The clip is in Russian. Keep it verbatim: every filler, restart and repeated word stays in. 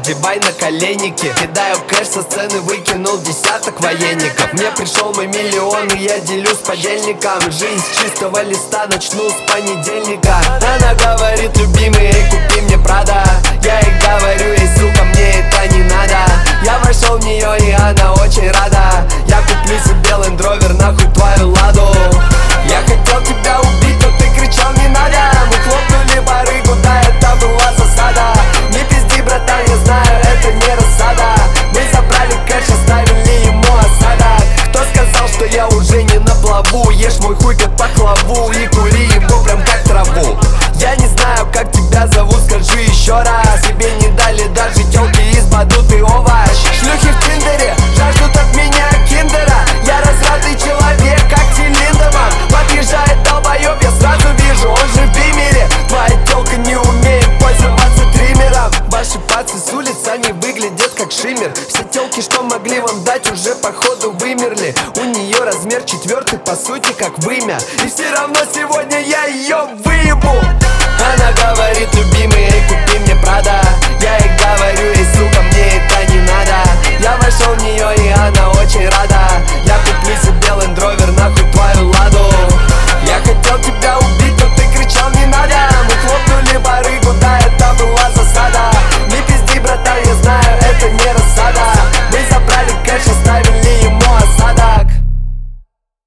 отбивай на коленники. Кидаю кэш со сцены, выкинул десяток военников. Мне пришел мой миллион, и я делюсь подельником. Жизнь с чистого листа, начну с понедельника. Она говорит: любимый, эй, купи мне Прада. Я ей говорю: эй, сука, мне это не надо. Я вошел в нее, и она очень рада. Я куплю себе Land Rover, нахуй твою Ладу. Я хотел тебя убить, но ты кричал: не надо. Мы хлопнули барыгу, да, это была засада. Не пизди, братан, я знаю, это не рассада. Мы забрали кэш, оставили ему осадок. Кто сказал, что я уже не на плаву? Ешь мой хуй как пахлаву и кури его прям как траву. Я не знаю, как тебя зовут, скажи еще раз. Тебе не дали даже тёлки из Баду, ты овощ. Шлюхи в Тиндере жаждут от меня киндера. Я развратный человек, как Тилиндеман. Подъезжает долбоёб, я сразу вижу, он же в бимере. Твоя тёлка не умеет пользоваться триммером. Ваши пацы с улиц, они выглядят как шиммер. Все тёлки, что могли вам дать, уже походу вымерли. У нее размер четвертый, по сути, как вымя. И все равно сегодня я ее выебу. Она говорит: любимый, эй, купи мне Прада.